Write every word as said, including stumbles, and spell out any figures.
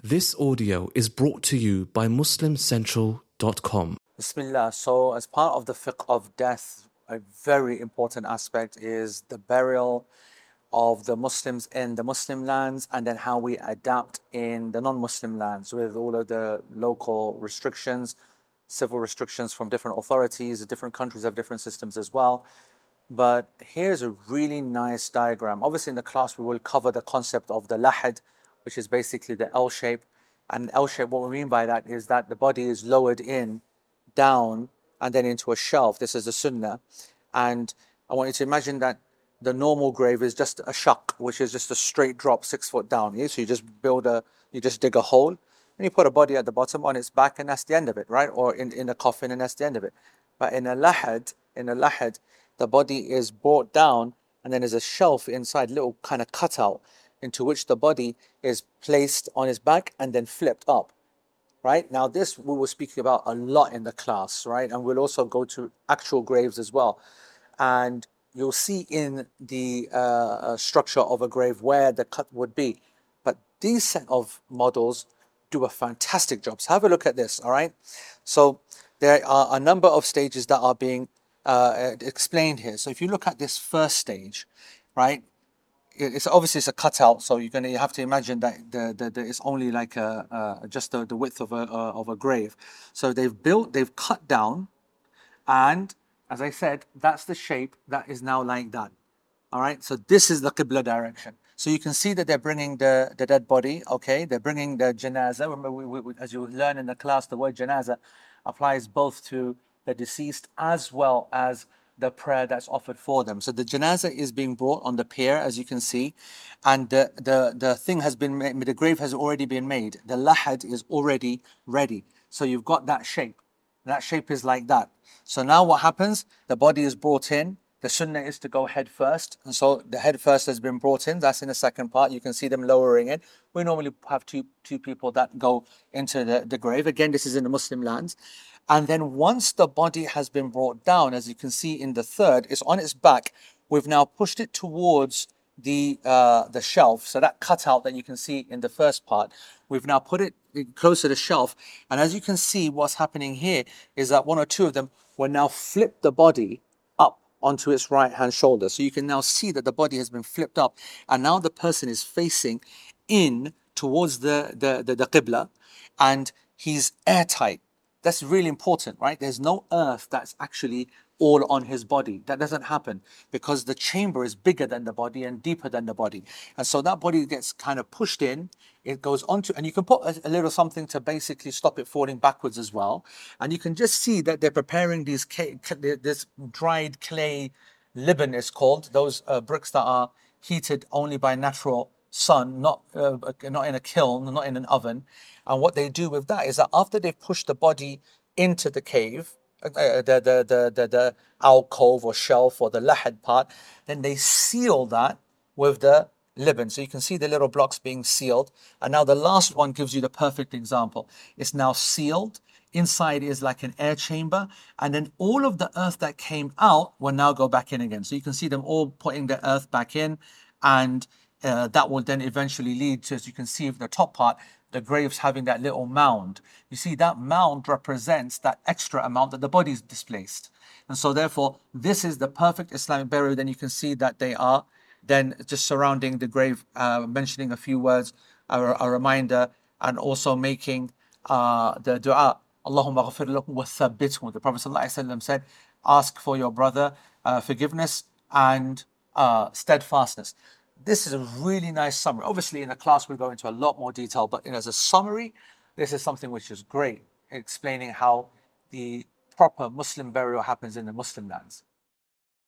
This audio is brought to you by muslim central dot com. Bismillah. So, as part of the fiqh of death, a very important aspect is the burial of the Muslims in the Muslim lands and then how we adapt in the non-Muslim lands with all of the local restrictions, civil restrictions from different authorities. Different countries have different systems as well. But here's a really nice diagram. Obviously, in the class, we will cover the concept of the lahad, which is basically the L shape. And L shape, what we mean by that is that the body is lowered in, down, and then into a shelf. This is the sunnah. And I want you to imagine that the normal grave is just a shaq, which is just a straight drop six foot down. Yeah? So you just build a, you just dig a hole, and you put a body at the bottom on its back, and that's the end of it, right? Or in, in a coffin, and that's the end of it. But in a lahad, in a lahad, the body is brought down, and then there's a shelf inside, little kind of cutout, into which the body is placed on its back and then flipped up. Right? Now this we will speak about a lot in the class, right? And we'll also go to actual graves as well. And you'll see in the uh, structure of a grave where the cut would be. But these set of models do a fantastic job. So have a look at this, all right? So there are a number of stages that are being uh, explained here. So if you look at this first stage, right? It's obviously it's a cutout, so you're gonna you have to imagine that the, the, the it's only like a, uh, just the, the width of a uh, of a grave. So they've built, they've cut down, and as I said, that's the shape that is now like that. All right. So this is the qibla direction. So you can see that they're bringing the, the dead body. Okay, they're bringing the janazah. Remember, we, we, as you learn in the class, the word janazah applies both to the deceased as well as the prayer that's offered for them. So the janazah is being brought on the pier, as you can see, and the, the, the thing has been made, the grave has already been made. The lahad is already ready. So you've got that shape. That shape is like that. So now what happens? The body is brought in. The sunnah is to go head first. And so the head first has been brought in. That's in the second part. You can see them lowering it. We normally have two, two people that go into the, the grave. Again, this is in the Muslim lands. And then once the body has been brought down, as you can see in the third, it's on its back. We've now pushed it towards the uh, the shelf. So that cutout that you can see in the first part, we've now put it closer to the shelf. And as you can see, what's happening here is that one or two of them will now flip the body up onto its right hand shoulder. So you can now see that the body has been flipped up. And now the person is facing in towards the, the, the, the qibla, and he's airtight. That's really important, right? There's no earth that's actually all on his body. That doesn't happen because the chamber is bigger than the body and deeper than the body. And so that body gets kind of pushed in, it goes onto, and you can put a, a little something to basically stop it falling backwards as well. And you can just see that they're preparing these, this dried clay, liban is called, those uh, bricks that are heated only by natural sun, not uh, not in a kiln, not in an oven. And what they do with that is that after they've pushed the body into the cave, uh, the, the, the, the, the alcove or shelf or the lahad part, then they seal that with the liban. So you can see the little blocks being sealed. And now the last one gives you the perfect example. It's now sealed. Inside is like an air chamber. And then all of the earth that came out will now go back in again. So you can see them all putting the earth back in, and Uh, that will then eventually lead to, as you can see in the top part, the graves having that little mound. You see, that mound represents that extra amount that the body is displaced. And so therefore, this is the perfect Islamic burial. Then you can see that they are then just surrounding the grave, uh, mentioning a few words, a, a reminder, and also making uh, the dua, Allahumma ghafir lakum wa thabbithum. The Prophet ﷺ said, ask for your brother uh, forgiveness and uh, steadfastness. This is a really nice summary. Obviously, in a class, we'll go into a lot more detail, but as a summary, this is something which is great, explaining how the proper Muslim burial happens in the Muslim lands.